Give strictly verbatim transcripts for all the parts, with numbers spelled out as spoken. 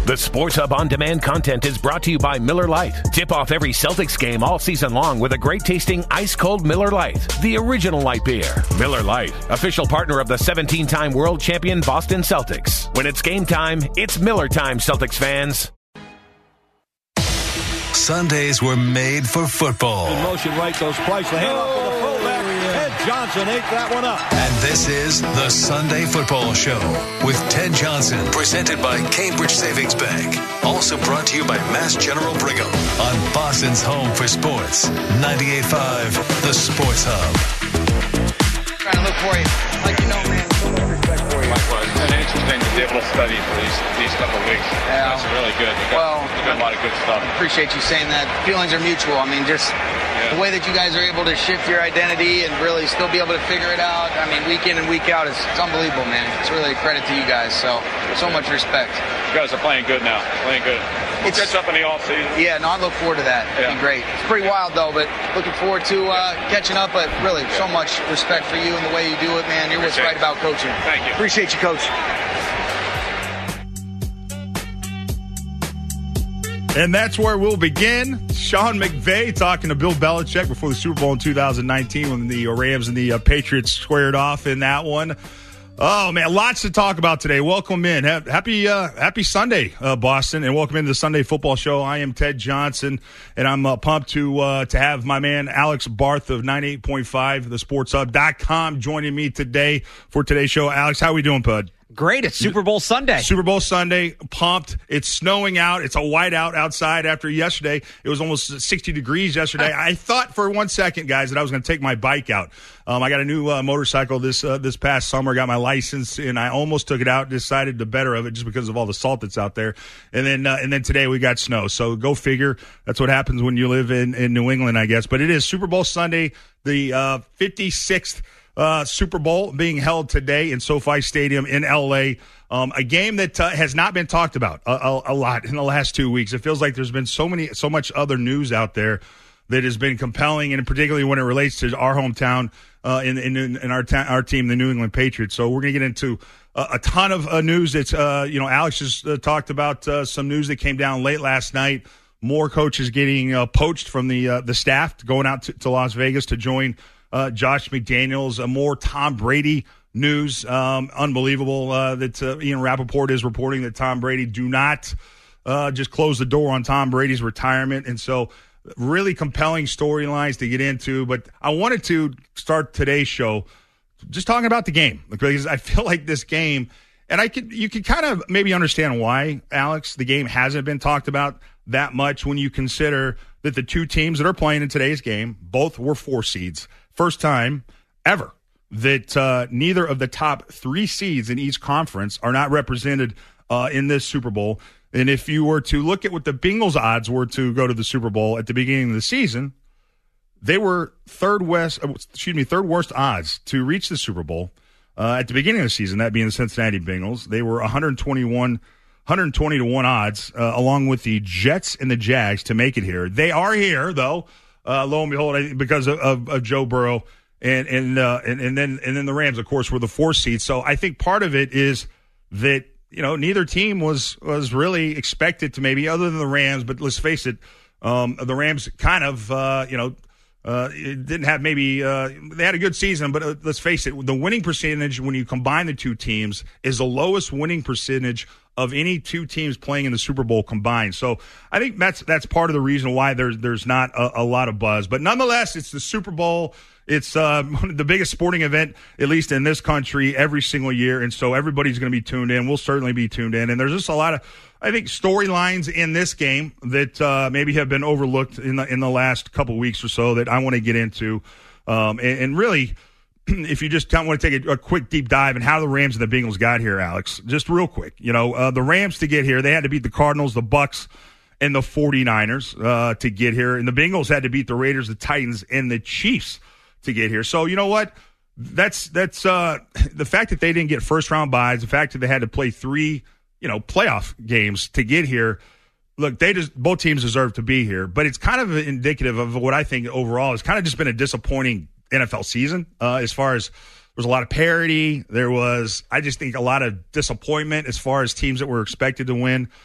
The Sports Hub on-demand content is brought to you by Miller Lite. Tip off every Celtics game all season long with a great-tasting ice-cold Miller Lite, the original light beer. Miller Lite, official partner of the seventeen-time world champion Boston Celtics. When it's game time, it's Miller time, Celtics fans. Sundays were made for football. In motion right goes Price. The hand off with the fullback. Ted Johnson ate that one up. And this is the Sunday Football Show with Ted Johnson, presented by Cambridge Savings Bank. Also brought to you by Mass General Brigham on Boston's home for sports. ninety-eight point five, The Sports Hub. Trying to look for you. Like you know, man. So much respect for you. Likewise. It's been interesting to be able to study for these these couple of weeks. Yeah. That's really good. You got, well, you got a lot of good stuff. I appreciate you saying that. Feelings are mutual. I mean, just yeah. the way that you guys are able to shift your identity and really still be able to figure it out. I mean, week in and week out, it's, it's unbelievable, man. It's really a credit to you guys. So, so much respect. You guys are playing good now. Playing good. We'll It's- catch up in the off season. Yeah, no, I look forward to that. It'd Yeah. be great. It's pretty wild, though, but looking forward to uh, catching up. But really, so much respect for you and the way you do it, man. You're what's Appreciate right about coaching. Thank you. Appreciate you, Coach. And that's where we'll begin. Sean McVay talking to Bill Belichick before the Super Bowl in two thousand nineteen when the Rams and the uh, Patriots squared off in that one. Oh, man, lots to talk about today. Welcome in. Happy uh, happy Sunday, uh, Boston, and welcome into the Sunday Football Show. I am Ted Johnson, and I'm uh, pumped to uh, to have my man Alex Barth of ninety-eight point five, the sports hub dot com, joining me today for today's show. Alex, how we doing, bud? Great. It's Super Bowl Sunday. Super Bowl Sunday. Pumped. It's snowing out. It's a whiteout outside after yesterday. It was almost sixty degrees yesterday. I thought for one second, guys, that I was going to take my bike out. Um, I got a new uh, motorcycle this uh, this past summer. Got my license, and I almost took it out. Decided the better of it just because of all the salt that's out there. And then uh, and then today we got snow. So go figure. That's what happens when you live in, in New England, I guess. But it is Super Bowl Sunday, the uh, fifty-sixth Uh, Super Bowl being held today in SoFi Stadium in L A. Um, a game that uh, has not been talked about a, a, a lot in the last two weeks. It feels like there's been so many, so much other news out there that has been compelling, and particularly when it relates to our hometown uh, in, in in our ta- our team, the New England Patriots. So we're going to get into a, a ton of uh, news. That's uh, you know, Alex just uh, talked about uh, some news that came down late last night. More coaches getting uh, poached from the uh, the staff, going out to, to Las Vegas to join Uh, Josh McDaniels. Uh, more Tom Brady news. Um, unbelievable uh, that uh, Ian Rappaport is reporting that Tom Brady do not uh, just close the door on Tom Brady's retirement. And so really compelling storylines to get into. But I wanted to start today's show just talking about the game, because I feel like this game, and I could you could kind of maybe understand why, Alex, the game hasn't been talked about that much when you consider that the two teams that are playing in today's game, both were four seeds. First time ever that uh, neither of the top three seeds in each conference are not represented uh, in this Super Bowl. And if you were to look at what the Bengals' odds were to go to the Super Bowl at the beginning of the season, they were third west, excuse me, third worst odds to reach the Super Bowl uh, at the beginning of the season. That being the Cincinnati Bengals, they were one twenty-one, one twenty to one odds, uh, along with the Jets and the Jags to make it here. They are here though. Uh, lo and behold, because of, of, of Joe Burrow, and and, uh, and and then and then the Rams, of course, were the fourth seed. So I think part of it is that, you know, neither team was was really expected to, maybe other than the Rams. But let's face it, um, the Rams kind of uh, you know uh, didn't have maybe uh, they had a good season, but uh, let's face it, the winning percentage when you combine the two teams is the lowest winning percentage of any two teams playing in the Super Bowl combined. So I think that's that's part of the reason why there's there's not a, a lot of buzz. But nonetheless, it's the Super Bowl. It's uh, the biggest sporting event, at least in this country, every single year. And so everybody's going to be tuned in. We'll certainly be tuned in. And there's just a lot of, I think, storylines in this game that uh, maybe have been overlooked in the, in the last couple of weeks or so that I want to get into. Um, and, and really, if you just kind of want to take a, a quick deep dive in how the Rams and the Bengals got here, Alex, just real quick. You know, uh, the Rams to get here, they had to beat the Cardinals, the Bucks, and the 49ers uh, to get here. And the Bengals had to beat the Raiders, the Titans, and the Chiefs to get here. So, you know what? That's that's uh, the fact that they didn't get first-round buys, the fact that they had to play three, you know, playoff games to get here. Look, they just both teams deserve to be here. But it's kind of indicative of what I think overall has kind of just been a disappointing N F L season uh, as far as there was a lot of parity. There was, I just think, a lot of disappointment as far as teams that were expected to win.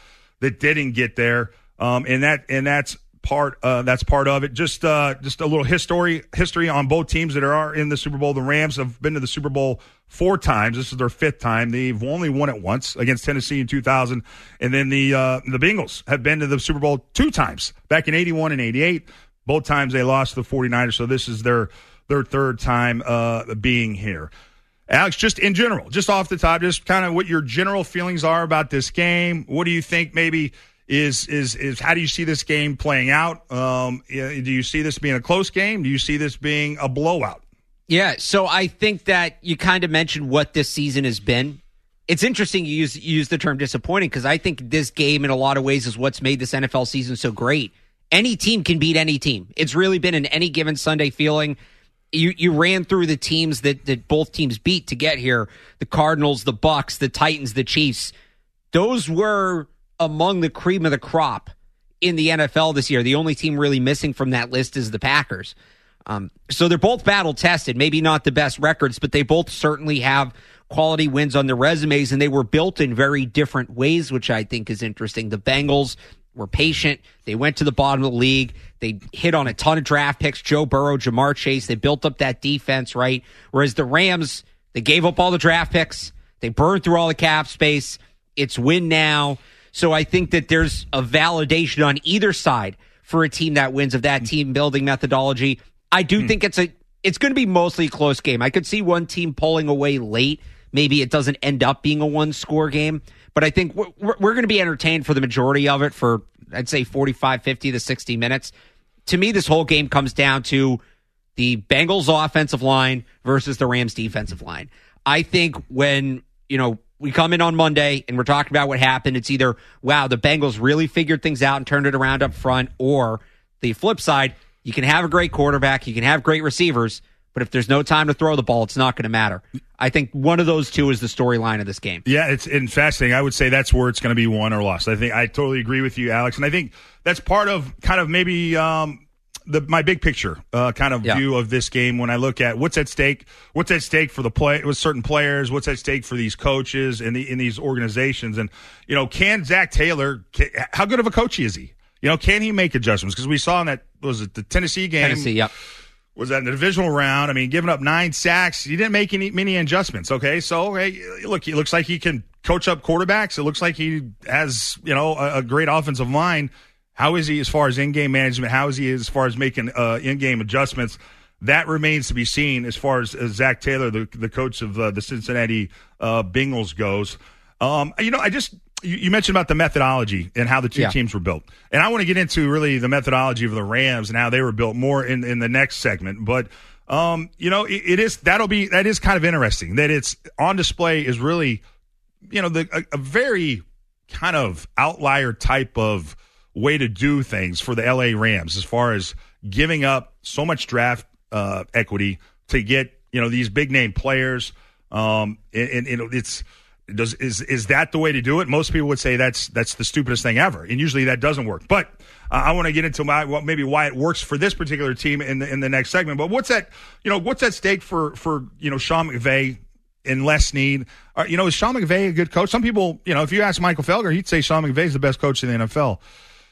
that didn't get there, um, and that and that's part uh, that's part of it. Just uh, just a little history history on both teams that are in the Super Bowl. The Rams have been to the Super Bowl four times. This is their fifth time. They've only won it once against Tennessee in two thousand, and then the uh, the Bengals have been to the Super Bowl two times, back in eighty-one and eighty-eight. Both times they lost to the forty-niners, so this is their their third time uh, being here. Alex, just in general, just off the top, just kind of what your general feelings are about this game. What do you think maybe is is is how do you see this game playing out? Um, do you see this being a close game? Do you see this being a blowout? Yeah, so I think that you kind of mentioned what this season has been. It's interesting you use, you use the term disappointing because I think this game in a lot of ways is what's made this N F L season so great. Any team can beat any team. It's really been an any given Sunday feeling. You you ran through the teams that, that both teams beat to get here. The Cardinals, the Bucks, the Titans, the Chiefs. Those were among the cream of the crop in the N F L this year. The only team really missing from that list is the Packers. Um, so they're both battle-tested. Maybe not the best records, but they both certainly have quality wins on their resumes, and they were built in very different ways, which I think is interesting. The Bengals were patient. They went to the bottom of the league. They hit on a ton of draft picks, Joe Burrow, Jamar Chase. They built up that defense, right? Whereas the Rams, they gave up all the draft picks. They burned through all the cap space. It's win now. So I think that there's a validation on either side for a team that wins of that team building methodology. I do hmm. think it's a it's going to be mostly a close game. I could see one team pulling away late. Maybe it doesn't end up being a one-score game. But I think we're, we're going to be entertained for the majority of it for, I'd say, forty-five, fifty to sixty minutes. To me, this whole game comes down to the Bengals offensive line versus the Rams defensive line. I think when, you know, we come in on Monday and we're talking about what happened, it's either, wow, the Bengals really figured things out and turned it around up front, or the flip side, you can have a great quarterback, you can have great receivers, but if there's no time to throw the ball, it's not going to matter. I think one of those two is the storyline of this game. Yeah, it's, it's fascinating. I would say that's where it's going to be won or lost. I think I totally agree with you, Alex. And I think that's part of kind of maybe um, the my big picture uh, kind of yeah. view of this game when I look at what's at stake, what's at stake for the play with certain players, what's at stake for these coaches and the, in these organizations. And, you know, can Zach Taylor, can, how good of a coach is he? You know, can he make adjustments? Because we saw in that, was it the Tennessee game? Tennessee, yep. Was that in the divisional round? I mean, giving up nine sacks. He didn't make any many adjustments. Okay, so hey, look, it looks like he can coach up quarterbacks. It looks like he has, you know, a, a great offensive line. How is he as far as in-game management? How is he as far as making uh, in-game adjustments? That remains to be seen as far as, as Zach Taylor, the the coach of uh, the Cincinnati uh, Bengals, goes. Um, you know, I just. You mentioned about the methodology and how the two yeah. teams were built. And I want to get into really the methodology of the Rams and how they were built more in, in the next segment. But, um, you know, it, it is, that'll be, that is kind of interesting that it's on display is really, you know, the, a, a very kind of outlier type of way to do things for the L A Rams as far as giving up so much draft uh, equity to get, you know, these big name players. Um, and, and, and it's, Does is is that the way to do it? Most people would say that's that's the stupidest thing ever, and usually that doesn't work. But uh, I want to get into my well, maybe why it works for this particular team in the in the next segment. But what's that? You know, what's at stake for for you know Sean McVay and Les Snead? Uh, you know, is Sean McVay a good coach? Some people, you know, if you ask Michael Felger, he'd say Sean McVay is the best coach in the N F L.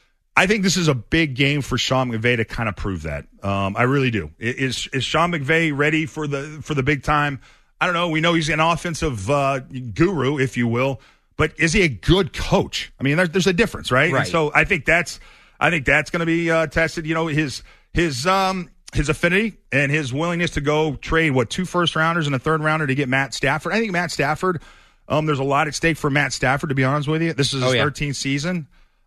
I think this is a big game for Sean McVay to kind of prove that. Um, I really do. Is is Sean McVay ready for the for the big time? I don't know. We know he's an offensive uh, guru, if you will, but is he a good coach? I mean, there's, there's a difference, right? right? And so I think that's, I think that's going to be uh, tested. You know, his his um, his affinity and his willingness to go trade what two first rounders and a third rounder to get Matt Stafford. I think Matt Stafford. Um, there's a lot at stake for Matt Stafford. To be honest with you, this is his oh, yeah. thirteenth season.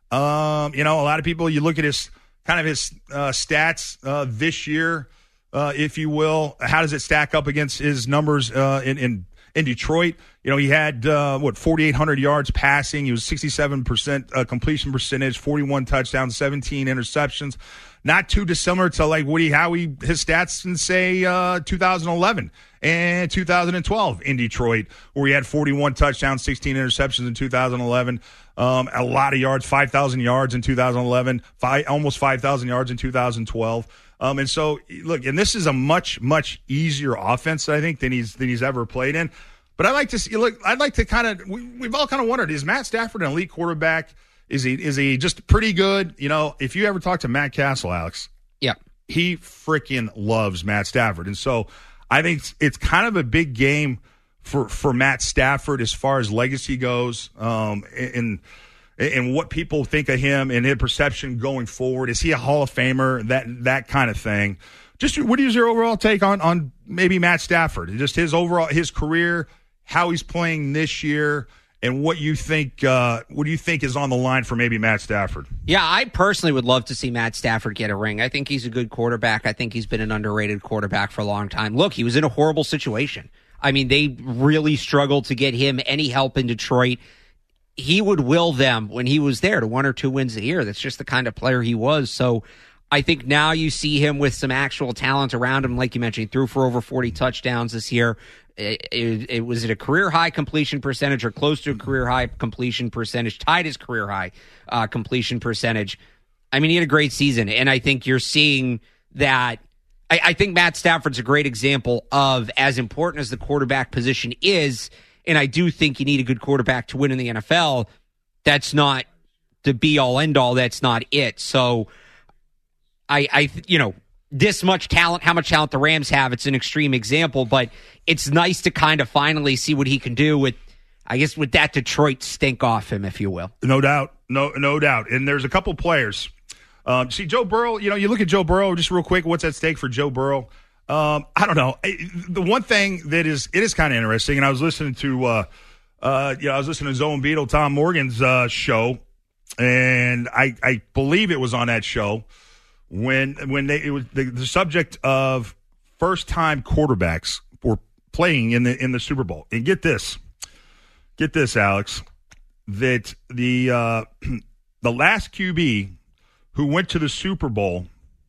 Um, you know, a lot of people. You look at his kind of his uh, stats uh, this year. Uh, if you will, how does it stack up against his numbers uh, in, in in Detroit? You know, he had, uh, what, forty-eight hundred yards passing. He was sixty-seven percent uh, completion percentage, forty-one touchdowns, seventeen interceptions. Not too dissimilar to, like, Woody Howie, his stats in, say, uh, two thousand eleven and two thousand twelve in Detroit, where he had forty-one touchdowns, sixteen interceptions in two thousand eleven. Um, a lot of yards, five thousand yards in two thousand eleven, five, almost five thousand yards in two thousand twelve. Um, and so, look, and this is a much, much easier offense, I think, than he's than he's ever played in. But I like to see, look, I'd like to kind of, we, we've all kind of wondered, is Matt Stafford an elite quarterback? Is he is he just pretty good? You know, if you ever talk to Matt Castle, Alex, yeah, he freaking loves Matt Stafford. And so I think it's, it's kind of a big game for, for Matt Stafford as far as legacy goes, um, and, and what people think of him and his perception going forward. Is he a Hall of Famer? That that kind of thing. Just what is your overall take on, on maybe Matt Stafford? Just his overall his career, how he's playing this year, and what you think uh, what do you think is on the line for maybe Matt Stafford? Yeah, I personally would love to see Matt Stafford get a ring. I think he's a good quarterback. I think he's been an underrated quarterback for a long time. Look, he was in a horrible situation. I mean, they really struggled to get him any help in Detroit. He would will them when he was there to one or two wins a year. That's just the kind of player he was. So I think now you see him with some actual talent around him. Like you mentioned, he threw for over forty touchdowns this year. It, it, it was it a career high completion percentage or close to a career high completion percentage, tied his career high uh, completion percentage. I mean, he had a great season, and I think you're seeing that. I, I think Matt Stafford's a great example of, as important as the quarterback position is, and I do think you need a good quarterback to win in the N F L. That's not the be all end all. That's not it. So, I, I, you know, this much talent, how much talent the Rams have, it's an extreme example, but it's nice to kind of finally see what he can do with, I guess, with that Detroit stink off him, if you will. No doubt. No, no doubt. And there's a couple players. Um, see, Joe Burrow, you know, you look at Joe Burrow, just real quick, what's at stake for Joe Burrow? Um, I don't know. The one thing that is, it is kind of interesting, and I was listening to, uh, uh, you know, I was listening to Zoe and Beetle, Tom Morgan's uh, show, and I, I believe it was on that show when when they it was the, the subject of first time quarterbacks were playing in the in the Super Bowl. And get this, get this, Alex, that the uh, the last Q B who went to the Super Bowl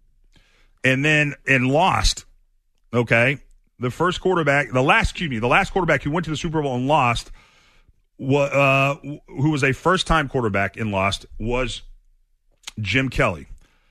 and then and lost. Okay, the first quarterback, the last Q B, the last quarterback who went to the Super Bowl and lost, uh, who was a first time quarterback and lost, was Jim Kelly.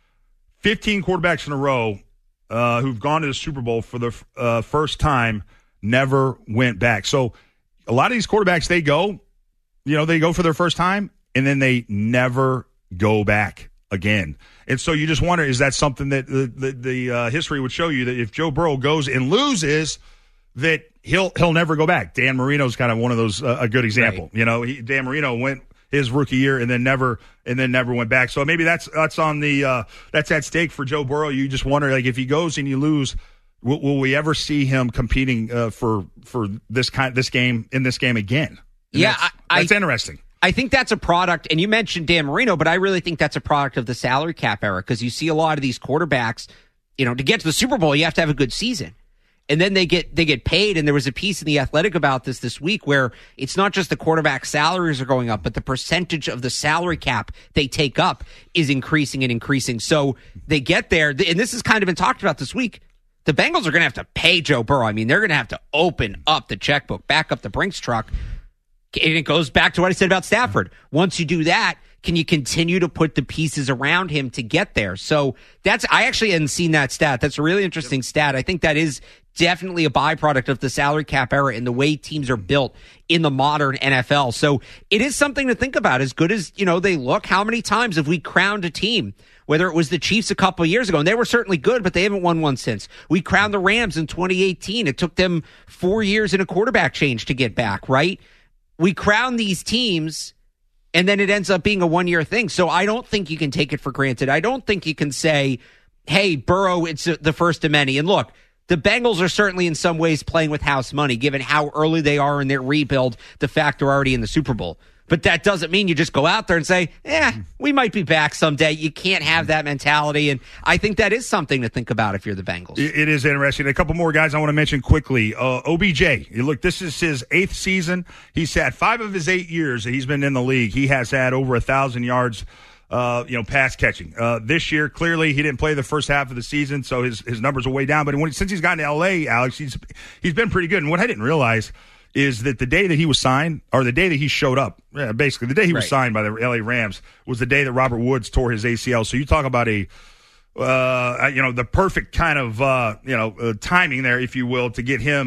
Fifteen quarterbacks in a row uh, who've gone to the Super Bowl for the uh, first time never went back. So a lot of these quarterbacks, they go, you know, they go for their first time and then they never go back again. And so you just wonder, is that something that the the, the uh, history would show you that if Joe Burrow goes and loses, that he'll he'll never go back? Dan Marino's kind of one of those, uh, a good example. Right. You know, he, Dan Marino went his rookie year and then never and then never went back. So maybe that's that's on the uh, that's at stake for Joe Burrow. You just wonder, like, if he goes and you lose, will, will we ever see him competing uh, for for this kind this game in this game again? And yeah, that's, I, that's interesting. I think that's a product, and you mentioned Dan Marino, but I really think that's a product of the salary cap era, because you see a lot of these quarterbacks, you know, to get to the Super Bowl, you have to have a good season. And then they get they get paid, and there was a piece in The Athletic about this this week where it's not just the quarterback salaries are going up, but the percentage of the salary cap they take up is increasing and increasing. So they get there, and this has kind of been talked about this week. The Bengals are going to have to pay Joe Burrow. I mean, they're going to have to open up the checkbook, back up the Brinks truck. And it goes back to what I said about Stafford. Once you do that, can you continue to put the pieces around him to get there? So that's, I actually hadn't seen that stat. That's a really interesting stat. I think that is definitely a byproduct of the salary cap era and the way teams are built in the modern N F L. So it is something to think about. As good as, you know, they look, how many times have we crowned a team, whether it was the Chiefs a couple of years ago, and they were certainly good, but they haven't won one since. We crowned the Rams in twenty eighteen. It took them four years and a quarterback change to get back, right? We crown these teams, and then it ends up being a one-year thing. So I don't think you can take it for granted. I don't think you can say, hey, Burrow, it's the first of many. And look, the Bengals are certainly in some ways playing with house money, given how early they are in their rebuild, the fact they're already in the Super Bowl. But that doesn't mean you just go out there and say, eh, we might be back someday. You can't have that mentality. And I think that is something to think about if you're the Bengals. It is interesting. A couple more guys I want to mention quickly. Uh, O B J, look, this is his eighth season. He's had five of his eight years that he's been in the league. He has had over a thousand yards, uh, you know, pass catching. Uh, this year, clearly, he didn't play the first half of the season, so his, his numbers are way down. But when, since he's gotten to L A, Alex, he's he's been pretty good. And what I didn't realize is that the day that he was signed, or the day that he showed up, yeah, basically the day he was right. signed by the L A Rams was the day that Robert Woods tore his A C L. So you talk about a, uh, you know, the perfect kind of, uh, you know, uh, timing there, if you will, to get him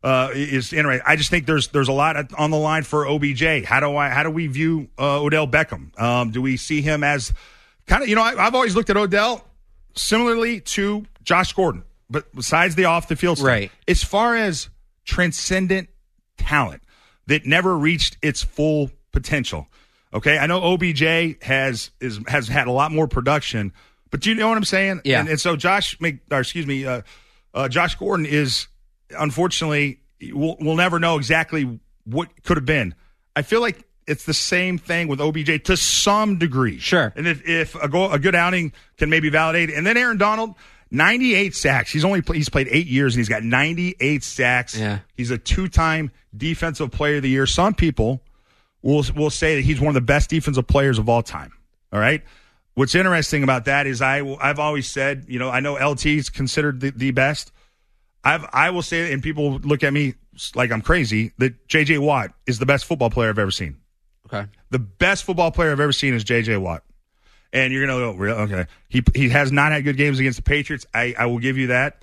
uh, is interesting. I just think there's there's a lot on the line for O B J. How do I how do we view uh, Odell Beckham? Um, do we see him as kind of, you know, I, I've always looked at Odell similarly to Josh Gordon, but besides the off the field stuff, right. as far as transcendent talent that never reached its full potential. Okay, I know O B J has is has had a lot more production, but do you know what I'm saying? Yeah. And, and so Josh, or excuse me, uh, uh, Josh Gordon is unfortunately we'll, we'll never know exactly what could have been. I feel like it's the same thing with O B J to some degree. Sure. And if, if a, go, a good outing can maybe validate it. And then Aaron Donald, ninety-eight sacks. He's only play, he's played eight years and he's got ninety-eight sacks. Yeah. He's a two-time Defensive Player of the Year. Some people will will say that he's one of the best defensive players of all time. All right. What's interesting about that is I I've always said, you know, I know L T is considered the, the best. I've I will say, and people look at me like I'm crazy, that J J Watt is the best football player I've ever seen. Okay. The best football player I've ever seen is J J Watt. And you're going to go, really? Okay. He he has not had good games against the Patriots. I, I will give you that.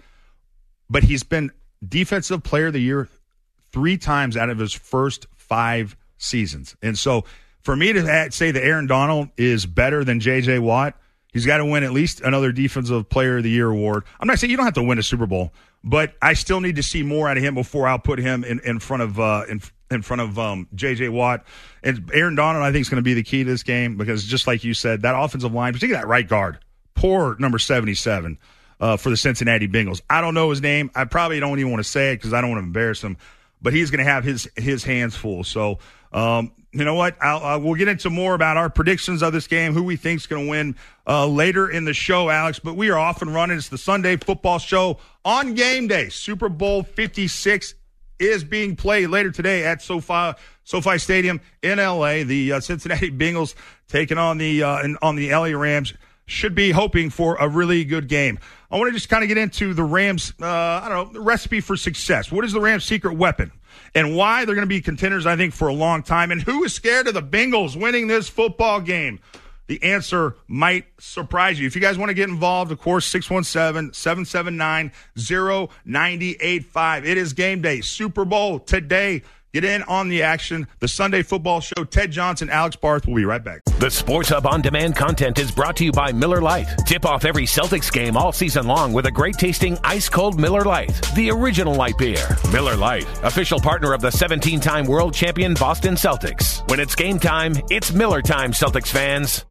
But he's been Defensive Player of the Year three times out of his first five seasons. And so for me to say that Aaron Donald is better than J J Watt, he's got to win at least another Defensive Player of the Year award. I'm not saying you don't have to win a Super Bowl, but I still need to see more out of him before I'll put him in, in front of uh, in in front of um, J J Watt. And Aaron Donald, I think, is going to be the key to this game because just like you said, that offensive line, particularly that right guard, poor number seventy-seven uh, for the Cincinnati Bengals. I don't know his name. I probably don't even want to say it because I don't want to embarrass him, but he's going to have his his hands full. So, um, you know what? I'll, uh, we'll get into more about our predictions of this game, who we think is going to win uh, later in the show, Alex. But we are off and running. It's the Sunday Football Show on game day. Super Bowl fifty-six is being played later today at SoFi SoFi Stadium in L A. The uh, Cincinnati Bengals taking on the uh, on the L A Rams. Should be hoping for a really good game. I want to just kind of get into the Rams, uh, I don't know, the recipe for success. What is the Rams' secret weapon? And why they're going to be contenders, I think, for a long time. And who is scared of the Bengals winning this football game? The answer might surprise you. If you guys want to get involved, of course, six one seven, seven seven nine, zero nine eight five. It is game day. Super Bowl today. Get in on the action. The Sunday Football Show. Ted Johnson, Alex Barth. We'll be right back. The Sports Hub On Demand content is brought to you by Miller Lite. Tip off every Celtics game all season long with a great-tasting ice-cold Miller Lite, the original light beer. Miller Lite, official partner of the seventeen-time world champion Boston Celtics. When it's game time, it's Miller time, Celtics fans.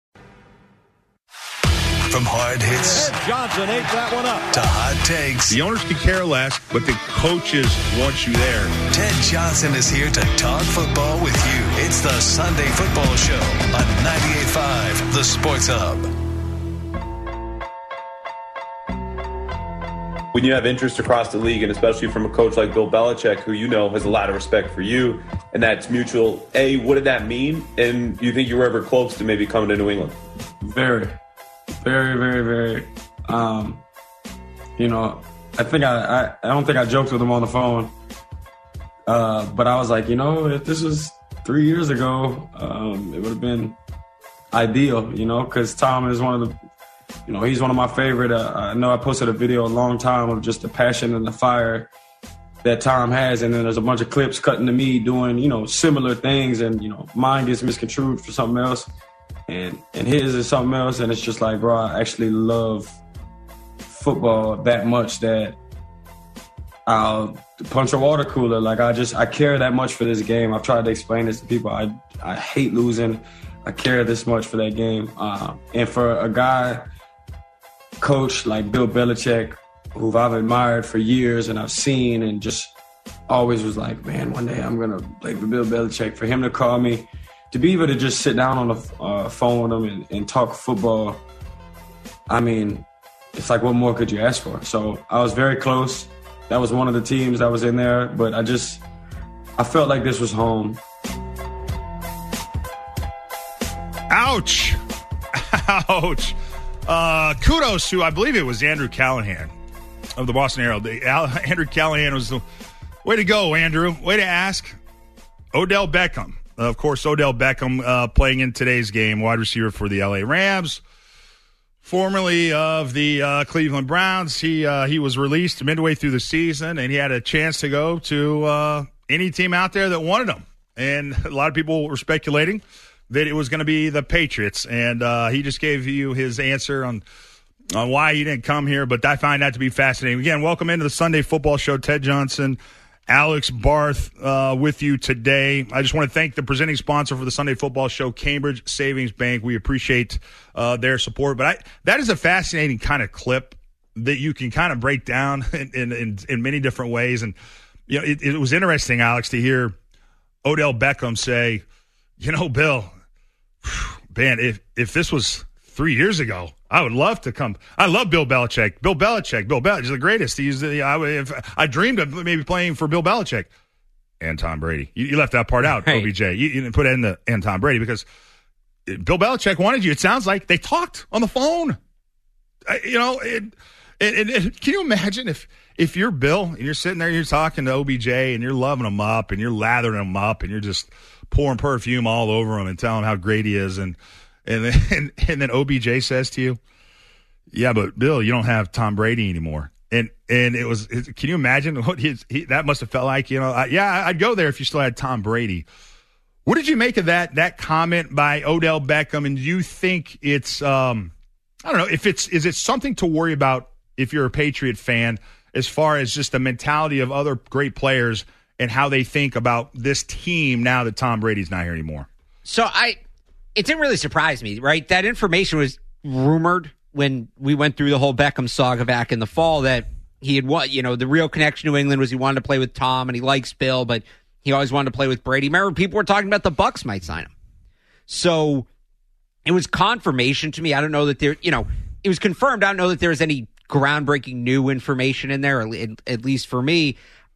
From hard hits Ted Johnson ate that one up. to hot takes, The owners could care less, but the coaches want you there. Ted Johnson is here to talk football with you. It's the Sunday Football Show on ninety-eight point five, The Sports Hub. When you have interest across the league, and especially from a coach like Bill Belichick, who you know has a lot of respect for you, and that's mutual, A, what did that mean? And do you think you were ever close to maybe coming to New England? Very, very, very, very. Um, you know, I think I, I, I don't think I joked with him on the phone, uh, but I was like, you know, if this was three years ago, um, it would have been ideal, you know, because Tom is one of the, you know, he's one of my favorite. Uh, I know I posted a video a long time of just the passion and the fire that Tom has, and then there's a bunch of clips cutting to me doing, you know, similar things, and, you know, mine gets misconstrued for something else. And and his is something else, and it's just like, bro, I actually love football that much that I'll punch a water cooler. Like, I just, I care that much for this game. I've tried to explain this to people. I I hate losing. I care this much for that game. Uh, and for a guy, coach like Bill Belichick, who I've admired for years and I've seen and just always was like, man, one day I'm going to play for Bill Belichick. For him to call me, to be able to just sit down on the uh, phone with him and, and talk football, I mean, it's like, what more could you ask for? So I was very close. That was one of the teams that was in there, but I just, I felt like this was home. Ouch. Ouch. Uh, kudos to, I believe it was Andrew Callahan of the Boston Herald. The, Al, Andrew Callahan was the way to go, Andrew. Way to ask. Odell Beckham. Of course, Odell Beckham uh, playing in today's game, wide receiver for the L A Rams. formerly of the uh, Cleveland Browns. He uh, he was released midway through the season, and he had a chance to go to uh, any team out there that wanted him. And a lot of people were speculating that it was going to be the Patriots, and uh, he just gave you his answer on on why he didn't come here. But I find that to be fascinating. Again, welcome into the Sunday Football Show. Ted Johnson, Alex Barth uh, with you today. I just want to thank the presenting sponsor for the Sunday Football Show, Cambridge Savings Bank. We appreciate uh, their support. But I, that is a fascinating kind of clip that you can kind of break down in, in, in, in many different ways. And you know, it, it was interesting, Alex, to hear Odell Beckham say, you know, Bill, man, if if this was three years ago, I would love to come. I love Bill Belichick. Bill Belichick. Bill Belichick is the greatest. He's the, I, if, I dreamed of maybe playing for Bill Belichick and Tom Brady. You, you left that part out, right. O B J. You, you didn't put in the and Tom Brady because Bill Belichick wanted you. It sounds like they talked on the phone. I, you know, it, it, it, can you imagine if if you're Bill and you're sitting there, you're talking to O B J and you're loving him up and you're lathering him up and you're just pouring perfume all over him and telling him how great he is, and and then and then O B J says to you, "Yeah, but Bill, you don't have Tom Brady anymore." And and it was, can you imagine what his, he, that must have felt like? You know, I, yeah, I'd go there if you still had Tom Brady. What did you make of that that comment by Odell Beckham? And do you think it's, um, I don't know, if it's is it something to worry about if you're a Patriot fan, as far as just the mentality of other great players and how they think about this team now that Tom Brady's not here anymore? So I, it didn't really surprise me, right? That information was rumored when we went through the whole Beckham saga back in the fall, that he had what, you know, the real connection to England was he wanted to play with Tom and he likes Bill, but he always wanted to play with Brady. Remember, people were talking about the Bucs might sign him. So it was confirmation to me. I don't know that there, you know, it was confirmed. I don't know that there was any groundbreaking new information in there, at least for me.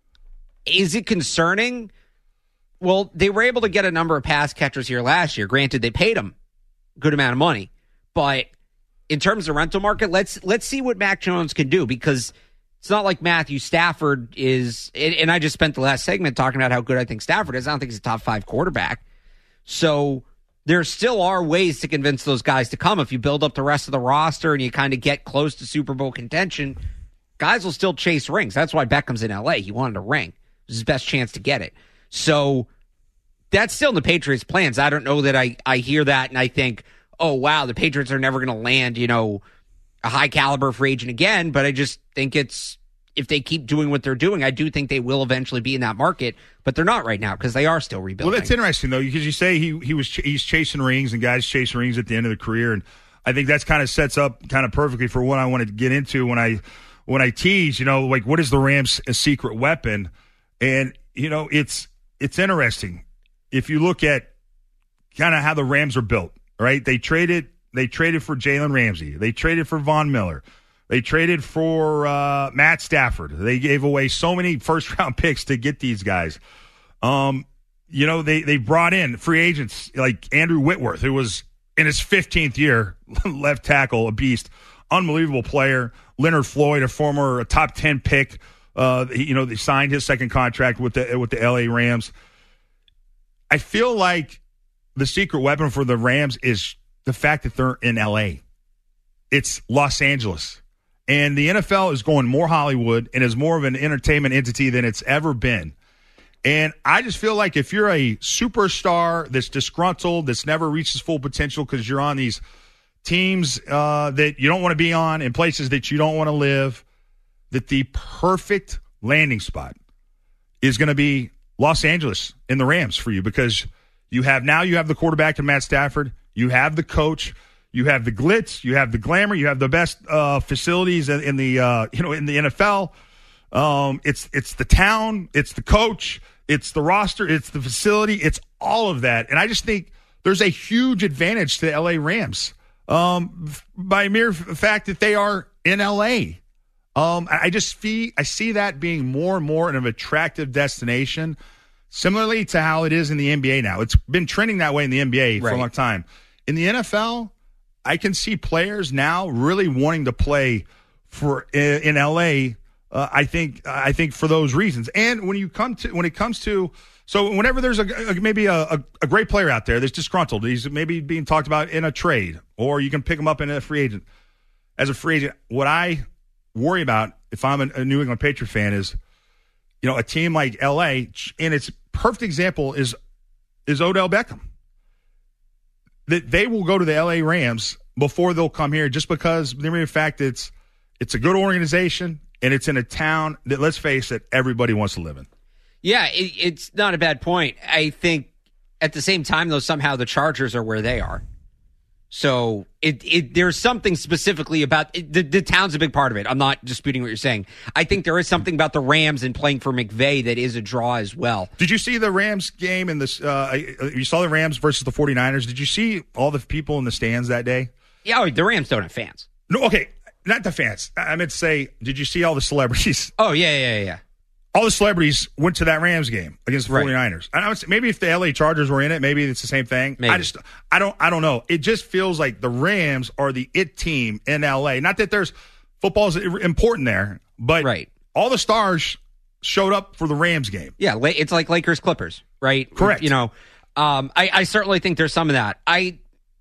Is it concerning? Well, they were able to get a number of pass catchers here last year. Granted, they paid them a good amount of money. But in terms of rental market, let's let's see what Mac Jones can do, because it's not like Matthew Stafford is, and I just spent the last segment talking about how good I think Stafford is. I don't think he's a top five quarterback. So there still are ways to convince those guys to come. If you build up the rest of the roster and you kind of get close to Super Bowl contention, guys will still chase rings. That's why Beckham's in L A. He wanted a ring. It was his best chance to get it. So that's still in the Patriots' plans. I don't know that I, I hear that and I think, oh, wow, the Patriots are never going to land, you know, a high-caliber free agent again. But I just think it's, if they keep doing what they're doing, I do think they will eventually be in that market. But they're not right now because they are still rebuilding. Well, that's interesting, though, because you say he he was ch- he's chasing rings and guys chasing rings at the end of the career. And I think that's kind of sets up kind of perfectly for what I wanted to get into when I when I tease, you know, like what is the Rams' secret weapon? And, you know, it's it's interesting. If you look at kind of how the Rams are built, right? They traded they traded for Jalen Ramsey. They traded for Von Miller. They traded for uh, Matt Stafford. They gave away so many first-round picks to get these guys. Um, you know, they, they brought in free agents like Andrew Whitworth, who was in his fifteenth year, left tackle, a beast, unbelievable player. Leonard Floyd, a former a top ten pick. Uh, he, you know, they signed his second contract with the with the L A Rams. I feel like the secret weapon for the Rams is the fact that they're in L A. It's Los Angeles. And the N F L is going more Hollywood and is more of an entertainment entity than it's ever been. And I just feel like if you're a superstar that's disgruntled, that's never reached his full potential because you're on these teams uh, that you don't want to be on in places that you don't want to live, that the perfect landing spot is going to be Los Angeles and the Rams for you, because you have now you have the quarterback in Matt Stafford, you have the coach, you have the glitz, you have the glamour, you have the best uh, facilities in, in the uh, you know in the N F L. Um, it's it's the town, it's the coach, it's the roster, it's the facility, it's all of that, and I just think there's a huge advantage to the L A Rams um, by mere fact that they are in L A. Um, I just see I see that being more and more of an attractive destination, similarly to how it is in the N B A now. It's been trending that way in the N B A for right. a long time. In the N F L, I can see players now really wanting to play for in, in L A. Uh, I think I think for those reasons. And when you come to when it comes to so whenever there's a, a maybe a, a, a great player out there that's disgruntled, he's maybe being talked about in a trade, or you can pick him up in a free agent. as a free agent, what I worry about if I'm a, a New England Patriot fan is, you know, a team like L A, and its perfect example is is Odell Beckham. That they will go to the L A Rams before they'll come here just because the mere fact it's it's a good organization and it's in a town that, let's face it, everybody wants to live in. Yeah, it, it's not a bad point. I think at the same time, though, somehow the Chargers are where they are. So it, it there's something specifically about it, the, the town's a big part of it. I'm not disputing what you're saying. I think there is something about the Rams and playing for McVay that is a draw as well. Did you see the Rams game in this? Uh, you saw the Rams versus the 49ers. Did you see all the people in the stands that day? Yeah, oh, the Rams don't have fans. No, okay, not the fans. I meant to say, did you see all the celebrities? Oh, yeah, yeah, yeah. All the celebrities went to that Rams game against the right. 49ers. And I would say maybe if the L A Chargers were in it, maybe it's the same thing. Maybe. I just, I don't, I don't know. It just feels like the Rams are the it team in L A. Not that there's football's important there, but right. all the stars showed up for the Rams game. Yeah, it's like Lakers Clippers, right? Correct. You know, um, I, I certainly think there's some of that. I,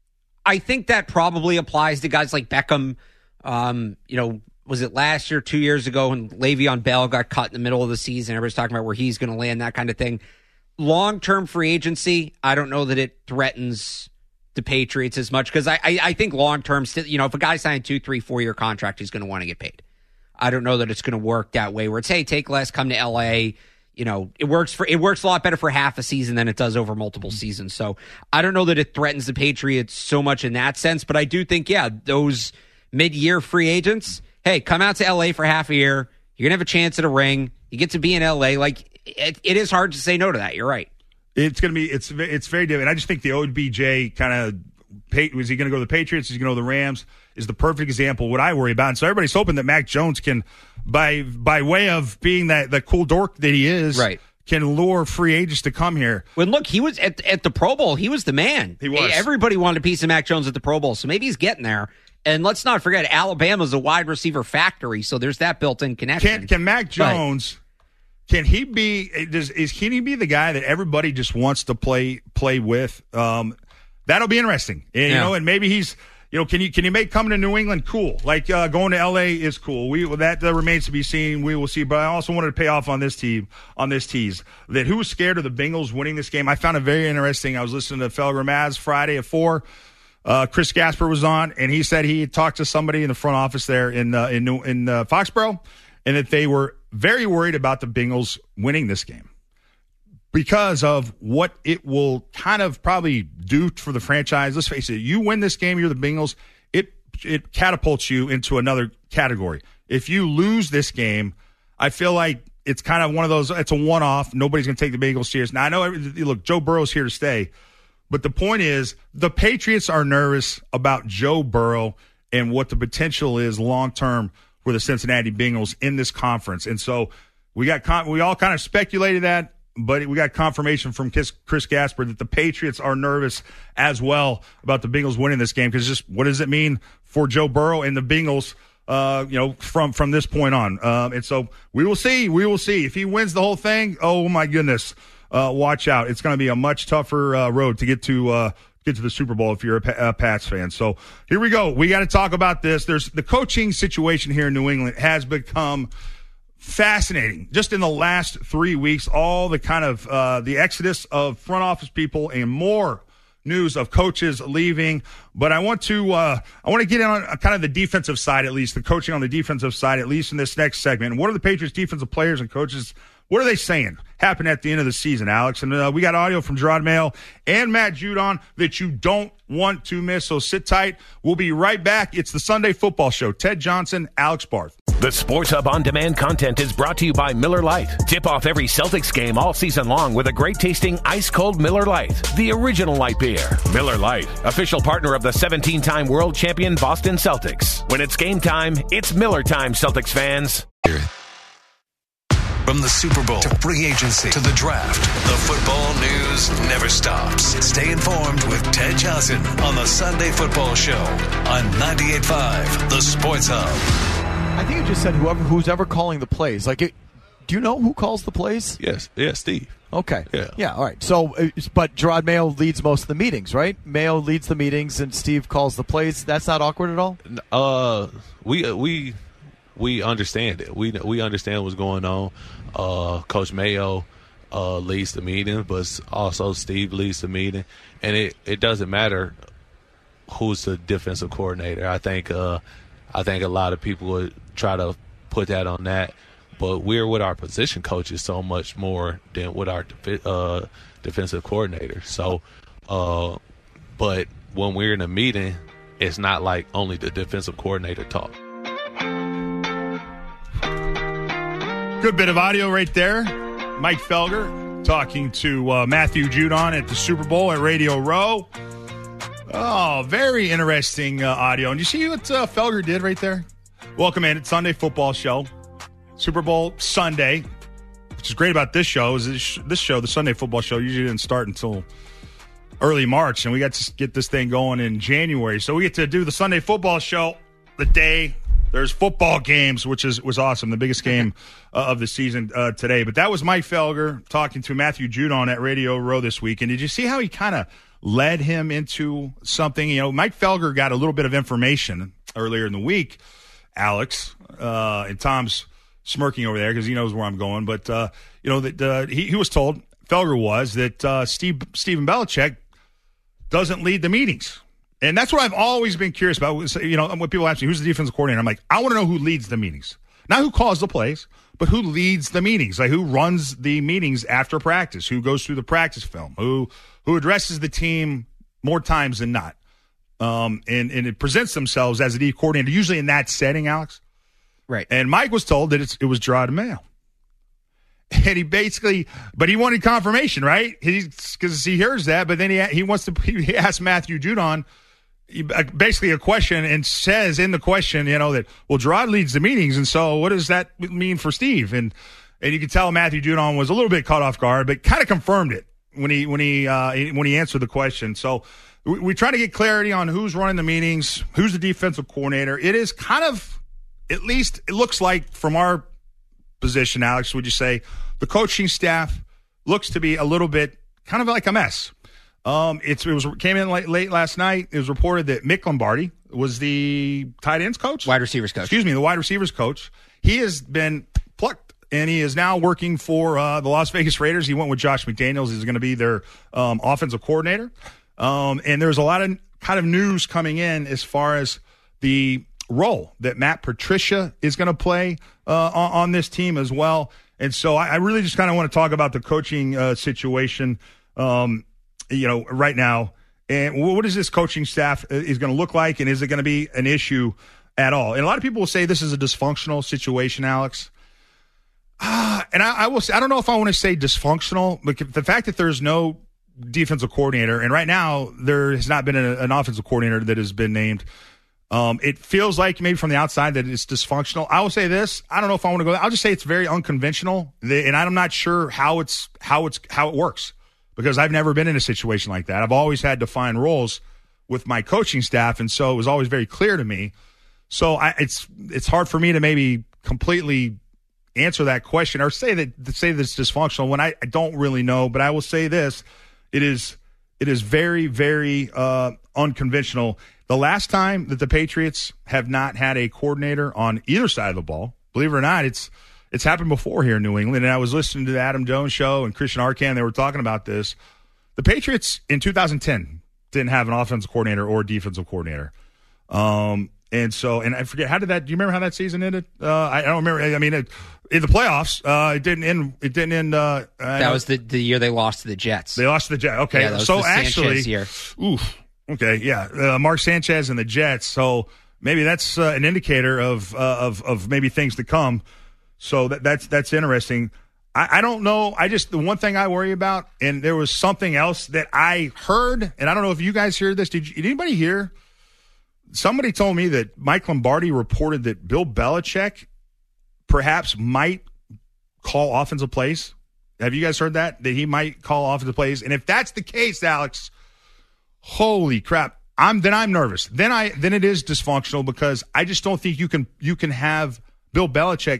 I think that probably applies to guys like Beckham. Um, you know. Was it last year, two years ago, when Le'Veon Bell got cut in the middle of the season? Everybody's talking about where he's going to land, that kind of thing. Long-term free agency, I don't know that it threatens the Patriots as much because I, I, I think long-term, you know, if a guy signed a two, three, four-year contract, he's going to want to get paid. I don't know that it's going to work that way where it's, hey, take less, come to L A. You know, it works for it works a lot better for half a season than it does over multiple seasons. So I don't know that it threatens the Patriots so much in that sense, but I do think, yeah, those mid-year free agents – hey, come out to L A for half a year. You're going to have a chance at a ring. You get to be in L A. Like, it, it is hard to say no to that. You're right. It's going to be, it's it's very different. I just think the O B J kind of, was he going to go to the Patriots? Is he going to go to the Rams? Is the perfect example what I worry about. And so everybody's hoping that Mac Jones can, by by way of being that, that cool dork that he is, right. can lure free agents to come here. Well, look, he was at, at the Pro Bowl. He was the man. He was. Everybody wanted a piece of Mac Jones at the Pro Bowl, so maybe he's getting there. And let's not forget, Alabama's a wide receiver factory, so there's that built-in connection. Can, can Mac Jones, but, can he be? Does is can he be the guy that everybody just wants to play play with? Um, that'll be interesting, and, yeah. you know. And maybe he's, you know, can you can you make coming to New England cool? Like uh, going to L A is cool. We well, that uh, remains to be seen. We will see. But I also wanted to pay off on this team on this tease that who was scared of the Bengals winning this game. I found it very interesting. I was listening to Fellow Ramaz Friday at four. Uh, Chris Gasper was on, and he said he had talked to somebody in the front office there in uh, in in uh, Foxborough, and that they were very worried about the Bengals winning this game because of what it will kind of probably do for the franchise. Let's face it, you win this game, you're the Bengals, it it catapults you into another category. If you lose this game, I feel like it's kind of one of those, it's a one-off. Nobody's going to take the Bengals serious. Now, I know, look, Joe Burrow's here to stay. But the point is, the Patriots are nervous about Joe Burrow and what the potential is long-term for the Cincinnati Bengals in this conference. And so we got con- we all kind of speculated that, but we got confirmation from Chris, Chris Gasper that the Patriots are nervous as well about the Bengals winning this game because just what does it mean for Joe Burrow and the Bengals, uh, you know, from, from this point on. Um, and so we will see. We will see. If he wins the whole thing, oh, my goodness. Uh, watch out. It's going to be a much tougher uh, road to get to uh, get to the Super Bowl if you're a, a Pats fan. So here we go. We got to talk about this. There's the coaching situation here in New England has become fascinating. Just in the last three weeks, all the kind of uh, the exodus of front office people and more news of coaches leaving. But I want to uh, I want to get in on kind of the defensive side, at least the coaching on the defensive side, at least in this next segment. What are the Patriots defensive players and coaches? What are they saying happened at the end of the season, Alex? And uh, we got audio from Gerard Mayo and Matt Judon that you don't want to miss. So sit tight. We'll be right back. It's the Sunday Football Show. Ted Johnson, Alex Barth. The Sports Hub On Demand content is brought to you by Miller Lite. Tip off every Celtics game all season long with a great-tasting ice-cold Miller Lite, the original light beer. Miller Lite, official partner of the seventeen-time world champion Boston Celtics. When it's game time, it's Miller time, Celtics fans. From the Super Bowl to free agency to the draft, the football news never stops. Stay informed with Ted Johnson on the Sunday Football Show on ninety-eight point five, The Sports Hub. I think you just said whoever who's ever calling the plays. Like, it, Do you know who calls the plays? Yes, yeah, Steve. Okay. Yeah. Yeah, all right. So, uh, but Gerard Mayo leads most of the meetings, right? Mayo leads the meetings and Steve calls the plays. That's not awkward at all? Uh, we we we understand it. We we understand what's going on. Uh, Coach Mayo uh, leads the meeting, but also Steve leads the meeting. And it, it doesn't matter who's the defensive coordinator. I think uh, I think a lot of people would try to put that on that. But we're with our position coaches so much more than with our uh, defensive coordinator. So, uh, but when we're in a meeting, it's not like only the defensive coordinator talk. Good bit of audio right there. Mike Felger talking to uh, Matthew Judon at the Super Bowl at Radio Row. Oh, very interesting uh, audio. And you see what uh, Felger did right there? Welcome in. It's Sunday Football Show. Super Bowl Sunday, which is great about this show, is this, this show, the Sunday Football Show, usually didn't start until early March, and we got to get this thing going in January. So we get to do the Sunday Football Show the day there's football games, which is was awesome, the biggest game uh, of the season uh, today. But that was Mike Felger talking to Matthew Judon at Radio Row this week. And did you see how he kind of led him into something? You know, Mike Felger got a little bit of information earlier in the week, Alex, uh, and Tom's smirking over there because he knows where I'm going. But, uh, you know, that uh, he, he was told, Felger was, that uh, Steve Stephen Belichick doesn't lead the meetings. And that's what I've always been curious about. You know, when people ask me, who's the defensive coordinator? I'm like, I want to know who leads the meetings. Not who calls the plays, but who leads the meetings. Like, who runs the meetings after practice, who goes through the practice film, who who addresses the team more times than not. Um, and, and it presents themselves as a D coordinator, usually in that setting, Alex. Right. And Mike was told that it's, it was Gerard Mayo. And he basically, but he wanted confirmation, right? Because he hears that, but then he he wants to, he asked Matthew Judon basically a question and says in the question, you know, that, well, Gerard leads the meetings, and so what does that mean for Steve? And and you can tell Matthew Judon was a little bit caught off guard, but kind of confirmed it when he when he uh, when he answered the question. So we, we try to get clarity on who's running the meetings, who's the defensive coordinator. It is kind of, at least it looks like from our position, Alex, would you say, the coaching staff looks to be a little bit kind of like a mess. Um, it's, it was came in late, late last night. It was reported that Mick Lombardi was the tight ends coach, wide receivers coach. Excuse me, the wide receivers coach. He has been plucked, and he is now working for uh, the Las Vegas Raiders. He went with Josh McDaniels. He's going to be their um, offensive coordinator. Um, and there's a lot of kind of news coming in as far as the role that Matt Patricia is going to play uh, on, on this team as well. And so I, I really just kind of want to talk about the coaching uh, situation, um, you know, right now. And what is this coaching staff is going to look like, and is it going to be an issue at all? And a lot of people will say this is a dysfunctional situation, Alex. Uh, and I, I will say, I don't know if I want to say dysfunctional, but the fact that there's no defensive coordinator, and right now there has not been a, an offensive coordinator that has been named. Um, it feels like maybe from the outside that it's dysfunctional. I will say this. I don't know if I want to go there. I'll just say it's very unconventional, and I'm not sure how it's how it's how it works, because I've never been in a situation like that. I've always had defined roles with my coaching staff, and so it was always very clear to me. So I, it's it's hard for me to maybe completely answer that question or say that say that it's dysfunctional when I, I don't really know. But I will say this: it is it is very very uh, unconventional. The last time that the Patriots have not had a coordinator on either side of the ball, believe it or not, it's it's happened before here in New England. And I was listening to the Adam Jones show and Christian Arcand. They were talking about this. The Patriots in two thousand ten didn't have an offensive coordinator or defensive coordinator. Um, and so, and I forget, how did that, do you remember how that season ended? Uh, I, I don't remember. I mean, it, in the playoffs, uh, it didn't end, it didn't end. Uh, that was the, the year they lost to the Jets. They lost to the Jets. Okay. Yeah, that was so the actually, Sanchez year. Oof. Okay, yeah, uh, Mark Sanchez and the Jets. So maybe that's uh, an indicator of uh, of of maybe things to come. So that that's that's interesting. I, I don't know. I just the one thing I worry about, and there was something else that I heard, and I don't know if you guys heard this. Did, you, did anybody hear? Somebody told me that Mike Lombardi reported that Bill Belichick perhaps might call offensive plays. Have you guys heard that? That he might call offensive plays, and if that's the case, Alex. Holy crap. I'm then I'm nervous. Then I then it is dysfunctional, because I just don't think you can you can have Bill Belichick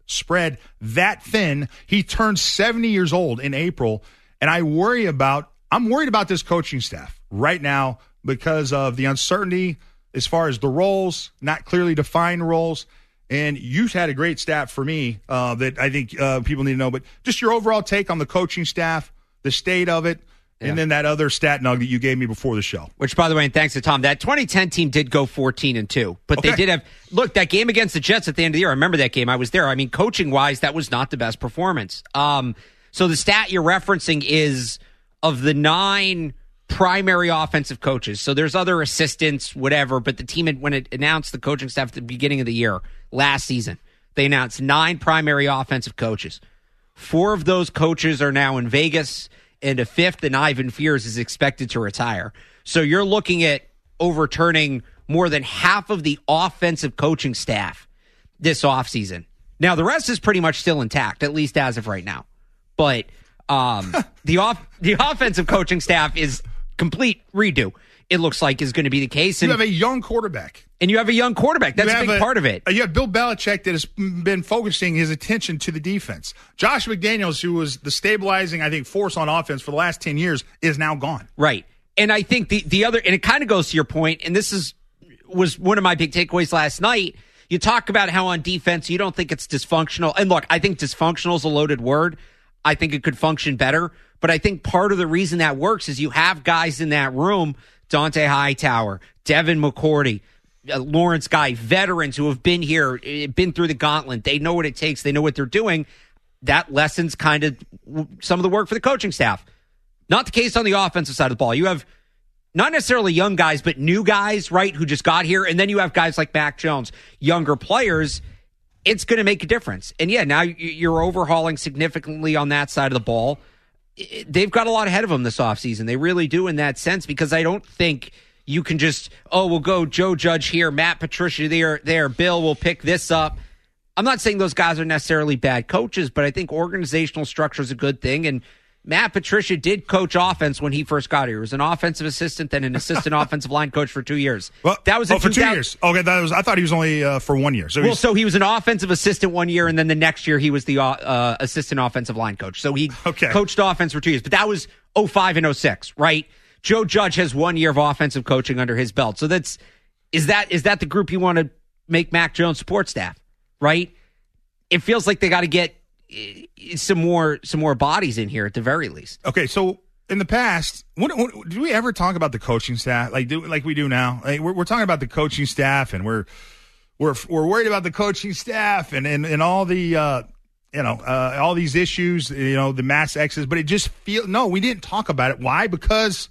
spread that thin. He turned seventy years old in April, and I worry about I'm worried about this coaching staff right now because of the uncertainty as far as the roles, not clearly defined roles. And you've had a great staff for me uh, that I think uh, people need to know. But just your overall take on the coaching staff, the state of it, yeah. and then that other stat nugget you gave me before the show. Which, by the way, and thanks to Tom, that twenty ten team did go fourteen and two. But okay. they did have – look, that game against the Jets at the end of the year, I remember that game. I was there. I mean, coaching-wise, that was not the best performance. Um, so the stat you're referencing is of the nine – primary offensive coaches. So there's other assistants, whatever, but the team, had, when it announced the coaching staff at the beginning of the year, last season, they announced nine primary offensive coaches. Four of those coaches are now in Vegas, and a fifth, and Ivan Fears, is expected to retire. So you're looking at overturning more than half of the offensive coaching staff this offseason. Now, the rest is pretty much still intact, at least as of right now. But um, the off the offensive coaching staff is complete redo, it looks like, is going to be the case. And you have a young quarterback. And you have a young quarterback. That's a big a, part of it. You have Bill Belichick that has been focusing his attention to the defense. Josh McDaniels, who was the stabilizing, I think, force on offense for the last ten years, is now gone. Right. And I think the, the other, and it kind of goes to your point, and this is was one of my big takeaways last night. You talk about how on defense you don't think it's dysfunctional. And look, I think dysfunctional is a loaded word. I think it could function better. But I think part of the reason that works is you have guys in that room, Dante Hightower, Devin McCourty, uh, Lawrence Guy, veterans who have been here, been through the gauntlet. They know what it takes. They know what they're doing. That lessens kind of some of the work for the coaching staff. Not the case on the offensive side of the ball. You have not necessarily young guys, but new guys, right, who just got here. And then you have guys like Mac Jones, younger players. It's going to make a difference. And, yeah, now you're overhauling significantly on that side of the ball. They've got a lot ahead of them this offseason. They really do in that sense, because I don't think you can just, oh, we'll go Joe Judge here, Matt Patricia there, there, Bill will pick this up. I'm not saying those guys are necessarily bad coaches, but I think organizational structure is a good thing. And Matt Patricia did coach offense when he first got here. He was an offensive assistant, then an assistant offensive line coach for two years. Well, that was oh, in for two two years. Okay, that was. I thought he was only uh, for one year. So well, he's... so he was an offensive assistant one year, and then the next year he was the uh, assistant offensive line coach. So he okay. coached offense for two years. But that was oh five and oh six, right? Joe Judge has one year of offensive coaching under his belt. So that's is that is that the group you want to make Mac Jones support staff, right? It feels like they got to get some more some more bodies in here at the very least. Okay, so in the past, when, when, do we ever talk about the coaching staff like do, like we do now? Like we're, we're talking about the coaching staff, and we're we're we're worried about the coaching staff and and, and all the uh, you know uh, all these issues, you know, the mass exodus. But it just feel no, we didn't talk about it. Why? Because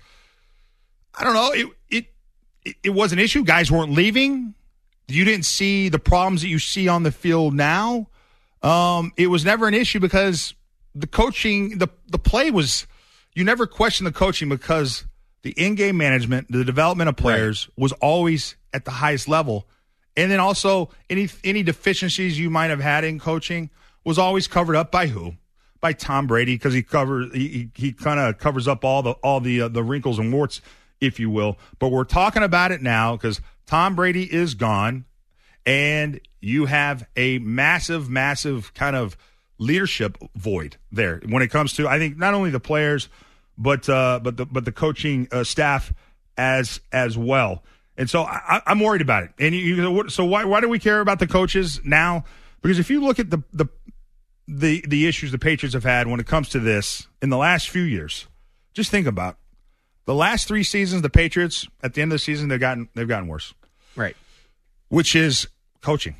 I don't know. It it it, it was an issue. Guys weren't leaving. You didn't see the problems that you see on the field now. Um, it was never an issue because the coaching, the the play was, you never questioned the coaching because the in-game management, the development of players right. was always at the highest level. And then also any any deficiencies you might have had in coaching was always covered up by who? By Tom Brady, because he covers he he, he kind of covers up all the all the uh, the wrinkles and warts, if you will. But we're talking about it now because Tom Brady is gone. And you have a massive, massive kind of leadership void there when it comes to, I think, not only the players, but uh, but the but the coaching uh, staff as as well. And so I, I'm worried about it. And you, you, so why why do we care about the coaches now? Because if you look at the the the the issues the Patriots have had when it comes to this in the last few years, just think about the last three seasons. The Patriots at the end of the season they've gotten they've gotten worse, right? Which is coaching.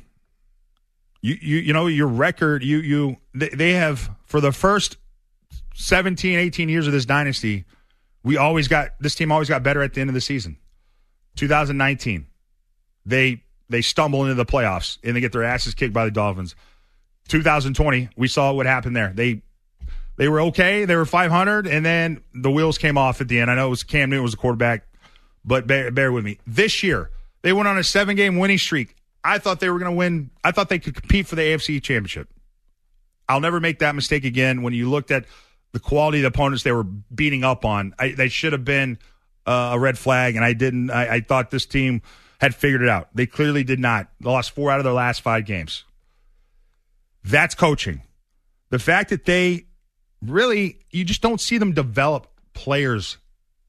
You you you know your record. You you they, they have for the first seventeen, eighteen years of this dynasty. We always got this team always got better at the end of the season. twenty nineteen, they they stumble into the playoffs and they get their asses kicked by the Dolphins. twenty twenty, we saw what happened there. They they were okay. They were five hundred, and then the wheels came off at the end. I know it was Cam Newton was the quarterback, but bear, bear with me. This year, they went on a seven-game winning streak. I thought they were going to win. I thought they could compete for the A F C Championship. I'll never make that mistake again. When you looked at the quality of the opponents they were beating up on, I, they should have been uh, a red flag, and I didn't. I, I thought this team had figured it out. They clearly did not. They lost four out of their last five games. That's coaching. The fact that they really, you just don't see them develop players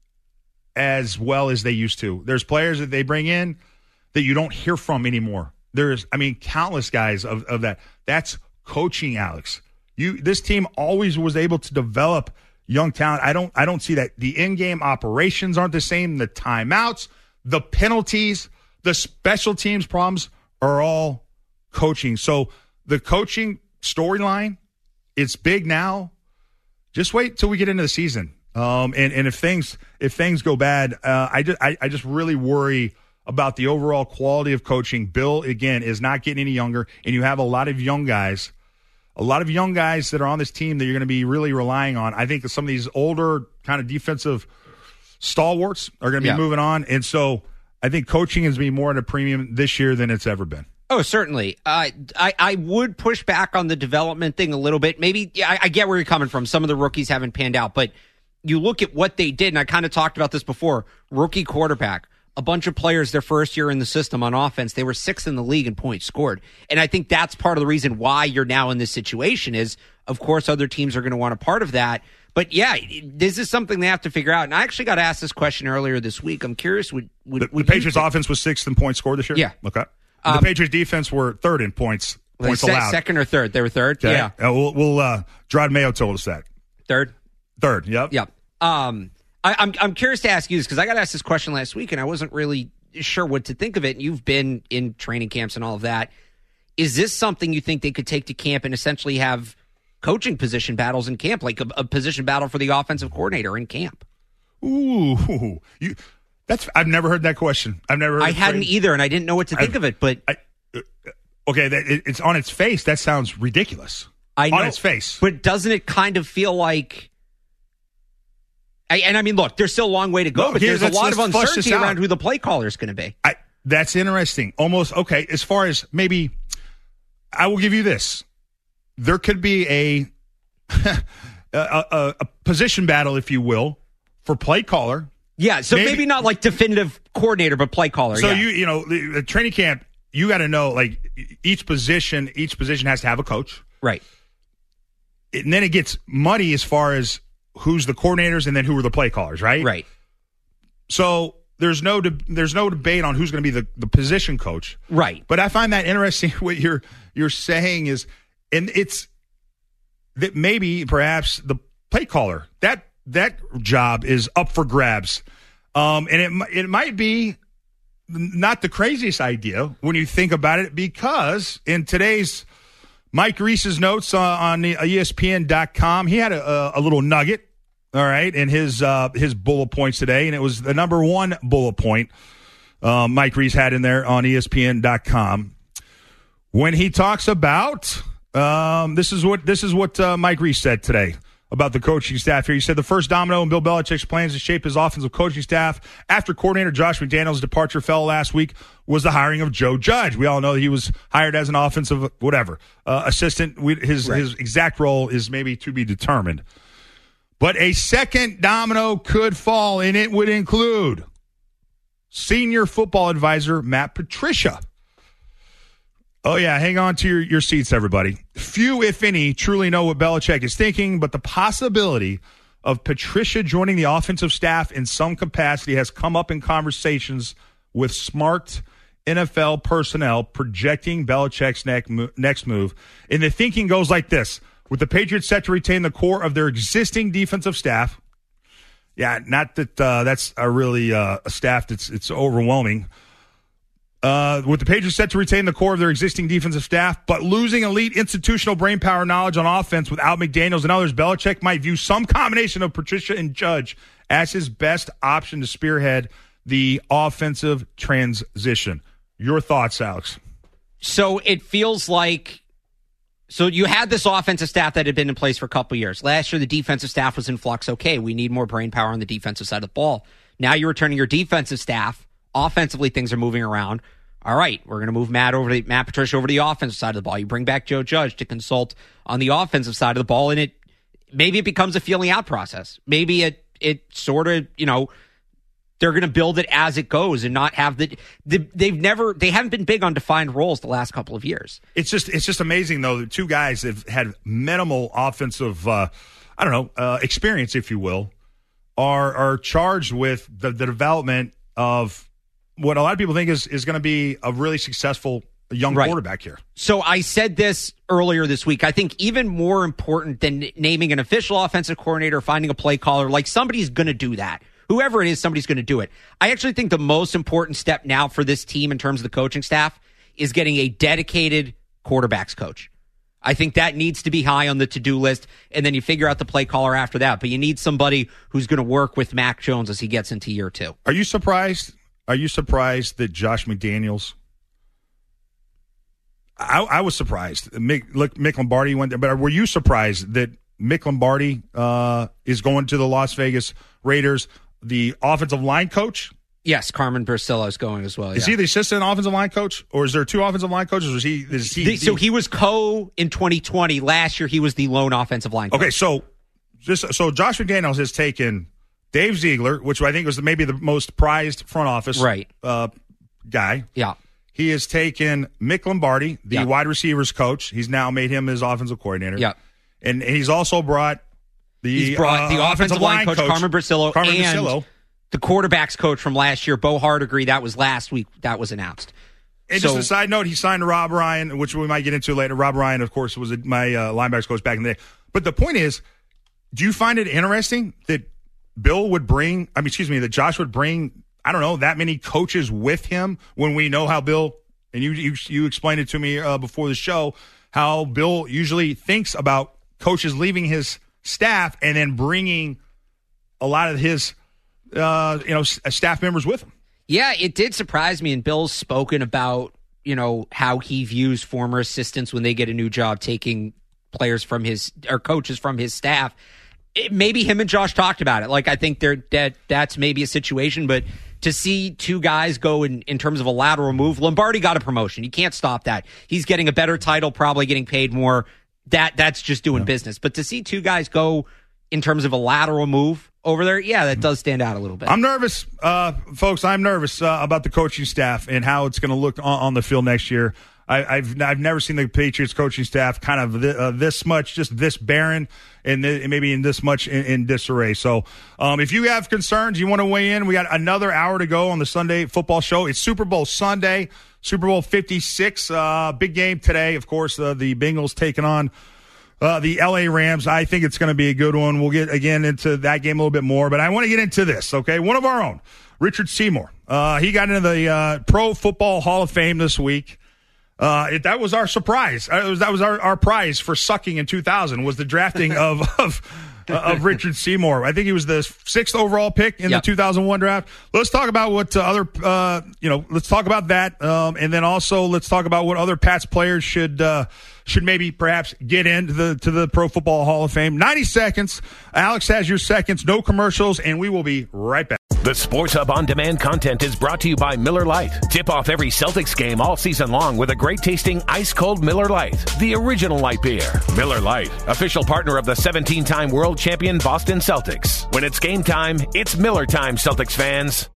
as well as they used to. There's players that they bring in that you don't hear from anymore. There's, I mean, countless guys of, of that. That's coaching, Alex. You, this team always was able to develop young talent. I don't, I don't see that. The in-game operations aren't the same. The timeouts, the penalties, the special teams problems are all coaching. So the coaching storyline, it's big now. Just wait till we get into the season. Um, and, and if things if things go bad, uh, I, just, I, I just really worry about the overall quality of coaching. Bill, again, is not getting any younger, and you have a lot of young guys, a lot of young guys that are on this team that you're going to be really relying on. I think some of these older kind of defensive stalwarts are going to be yeah. moving on, and so I think coaching is being more at a premium this year than it's ever been. Oh, certainly. Uh, I, I would push back on the development thing a little bit. Maybe yeah, I, I get where you're coming from. Some of the rookies haven't panned out, but you look at what they did, and I kind of talked about this before. Rookie quarterback, a bunch of players their first year in the system on offense. They were sixth in the league in points scored. And I think that's part of the reason why you're now in this situation is, of course, other teams are going to want a part of that. But, yeah, this is something they have to figure out. And I actually got asked this question earlier this week. I'm curious. Would, would, the would the Patriots' offense was sixth in points scored this year? Yeah. Okay. Um, the Patriots' defense were third in points, points se- allowed. Second or third? They were third? Okay. Yeah. Uh, we'll, we'll uh, Gerard Mayo told us that. Third? Third, yep. Yep. Um, I, I'm I'm curious to ask you this because I got asked this question last week and I wasn't really sure what to think of it. And you've been in training camps and all of that. Is this something you think they could take to camp and essentially have coaching position battles in camp, like a, a position battle for the offensive coordinator in camp? Ooh, you. That's I've never heard that question. I've never. Heard I hadn't phrase. either, and I didn't know what to think I've, of it. But I, okay, that, it, it's on its face. That sounds ridiculous. I know, on its face, but doesn't it kind of feel like? I, and I mean, look, there's still a long way to go, no, but here, there's a lot of uncertainty around out. who the play caller is going to be. I, that's interesting. Almost okay. As far as maybe, I will give you this: there could be a a, a, a position battle, if you will, for play caller. Yeah, so maybe, maybe not like definitive coordinator, but play caller. So yeah. you you know the, the training camp, you got to know like each position. Each position has to have a coach, right? And then it gets muddy as far as who's the coordinators and then who are the play callers, right? Right. So there's no de- there's no debate on who's going to be the, the position coach, right? But I find that interesting. What you're you're saying is, and it's that maybe perhaps the play caller that. That job is up for grabs. Um, and it it might be not the craziest idea when you think about it, because in today's Mike Reese's notes uh, on the E S P N dot com, he had a, a little nugget, all right, in his, uh, his bullet points today, and it was the number one bullet point uh, Mike Reese had in there on E S P N dot com. When he talks about, um, this is what, this is what uh, Mike Reese said today about the coaching staff here. He said the first domino in Bill Belichick's plans to shape his offensive coaching staff after coordinator Josh McDaniels' departure fell last week was the hiring of Joe Judge. We all know that he was hired as an offensive whatever uh, assistant. We, his right. his exact role is maybe to be determined. But a second domino could fall, and it would include senior football advisor Matt Patricia. Oh, yeah, hang on to your, your seats, everybody. Few, if any, truly know what Belichick is thinking, but the possibility of Patricia joining the offensive staff in some capacity has come up in conversations with smart N F L personnel projecting Belichick's next move. And the thinking goes like this. With the Patriots set to retain the core of their existing defensive staff, yeah, not that uh, that's a really uh, a staff that's it's overwhelming. Uh, with the Patriots set to retain the core of their existing defensive staff, but losing elite institutional brainpower knowledge on offense without McDaniels and others, Belichick might view some combination of Patricia and Judge as his best option to spearhead the offensive transition. Your thoughts, Alex? So it feels like, so you had this offensive staff that had been in place for a couple of years. Last year, the defensive staff was in flux. Okay, we need more brainpower on the defensive side of the ball. Now you're returning your defensive staff. Offensively, things are moving around. All right, we're going to move Matt over to Matt Patricia over to the offensive side of the ball. You bring back Joe Judge to consult on the offensive side of the ball, and it maybe it becomes a feeling out process. Maybe it it sort of, you know, They're going to build it as it goes and not have the, the. They've never. They haven't been big on defined roles the last couple of years. It's just. It's just amazing though. The two guys that have had minimal offensive. Uh, I don't know uh, experience, if you will, are are charged with the, the development of what a lot of people think is is going to be a really successful young right. quarterback here. So I said this earlier this week. I think even more important than naming an official offensive coordinator, finding a play caller, like somebody's going to do that. Whoever it is, somebody's going to do it. I actually think the most important step now for this team in terms of the coaching staff is getting a dedicated quarterbacks coach. I think that needs to be high on the to-do list, and then you figure out the play caller after that. But you need somebody who's going to work with Mac Jones as he gets into year two. Are you surprised? Are you surprised that Josh McDaniels? I, I was surprised. Mick, look, Mick Lombardi went there, but were you surprised that Mick Lombardi uh, is going to the Las Vegas Raiders? The offensive line coach? Yes, Carmen Bursillo is going as well. Is yeah. he the assistant offensive line coach, or is there two offensive line coaches? Or is he? Is he? The, so he was co in twenty twenty. Last year, he was the lone offensive line coach. Okay, so just so Josh McDaniels has taken Dave Ziegler, which I think was maybe the most prized front office right uh, guy. Yeah, he has taken Mick Lombardi, the yep. wide receivers coach. He's now made him his offensive coordinator. Yeah, and he's also brought. The, He's brought uh, the offensive, offensive line coach, coach Carmen Bursillo, Carmen and Bursillo. the quarterback's coach from last year, Bo Hardegree. That was last week. That was announced. And so, just a side note, he signed to Rob Ryan, which we might get into later. Rob Ryan, of course, was my uh, linebackers coach back in the day. But the point is, do you find it interesting that Bill would bring, I mean, excuse me, that Josh would bring, I don't know, that many coaches with him when we know how Bill, and you you, you explained it to me uh, before the show, how Bill usually thinks about coaches leaving his staff and then bringing a lot of his uh, you know staff members with him. Yeah, it did surprise me. And Bill's spoken about you know how he views former assistants when they get a new job, taking players from his or coaches from his staff. It, maybe him and Josh talked about it. Like I think they're that that's maybe a situation, but to see two guys go in, in terms of a lateral move, Lombardi got a promotion. You can't stop that. He's getting a better title, probably getting paid more. That that's just doing yeah. business. But to see two guys go in terms of a lateral move over there, yeah, that does stand out a little bit. I'm nervous, uh, folks. I'm nervous uh, about the coaching staff and how it's going to look on, on the field next year. I, I've I've never seen the Patriots coaching staff kind of th- uh, this much, just this barren, and th- maybe in this much in, in disarray. So, um, if you have concerns, you want to weigh in. We got another hour to go on the Sunday Football Show. It's Super Bowl Sunday, Super Bowl fifty-six, uh, big game today. Of course, uh, the Bengals taking on uh, the L A Rams. I think it's going to be a good one. We'll get again into that game a little bit more, but I want to get into this. Okay, one of our own, Richard Seymour. Uh, he got into the uh, Pro Football Hall of Fame this week. Uh, it, that was our surprise. Uh, was, that was our, our prize for sucking in two thousand was the drafting of of, uh, of Richard Seymour. I think he was the sixth overall pick in yep. the two thousand one draft. Let's talk about what uh, other, uh, you know, let's talk about that. Um, and then also let's talk about what other Pats players should, uh, should maybe perhaps get into the, to the Pro Football Hall of Fame. ninety seconds. Alex has your seconds, no commercials, and we will be right back. The Sports Hub On Demand content is brought to you by Miller Lite. Tip off every Celtics game all season long with a great-tasting ice-cold Miller Lite, the original light beer. Miller Lite, official partner of the seventeen-time world champion Boston Celtics. When it's game time, it's Miller time, Celtics fans.